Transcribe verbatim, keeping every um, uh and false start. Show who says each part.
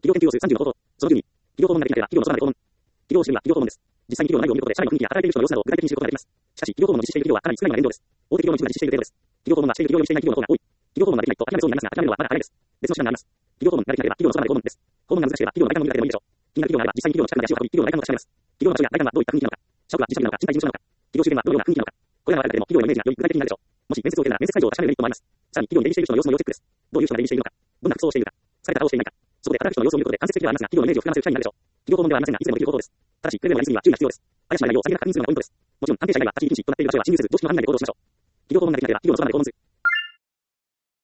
Speaker 1: 企業研究用数さんじゅうの方法。そのじゅうに、企業訪問なりきなければ企業の空まで訪問。企業支援は企業訪問です。実際に企業の内容を見ることで社内の雰囲気や働いている人の様子などを具体的に知ることができます。しかし、企業訪問の実施している企業はかなり少ないのが現状です。大手企業の一部が実施している程度です。企業訪問がしている企業よりしていない企業の方が多い。企業訪問ができないと諦めそうになりますが、諦めるのはまだ早いです。別の手段があります。企業訪問ができなければ企業の空まで訪問です。訪問が難しければ企業の内観のみだけでもいいでしょう。気になる企業があれば実際に企業の近くまで足を運び、企業の内観を確かめます。企業の場所や内観はどういった雰囲気なのか。社屋は自社ビルなのか、賃貸事務所なのか。企業周辺はどのような雰囲気なのか。これらはあるだけでも企業のイメージがより具体的になるでしょう。もし面接を受けるなら面接会場を確かめるメリットもあります。さらに企業に出入りしている人の様子の要チェックです。どういう人が出入りしているのか。どんな服装をしているか。疲れた顔をしていないか。そこで働く人の様子を見ることで間接的ではありますが、企業のイメージを膨らませる機会になるでしょう。企業訪問ではありませんが、いつでもできる方法です。ただし、くれぐれもやりすぎには注意が必要です。怪しまないようさりげなく確認するのがポイントです。もちろん、関係者以外は立ち入り禁止となっている場所では侵入せず、同種の範囲内で行動しましょう。企業訪問ができなければ企業の空まで訪問する。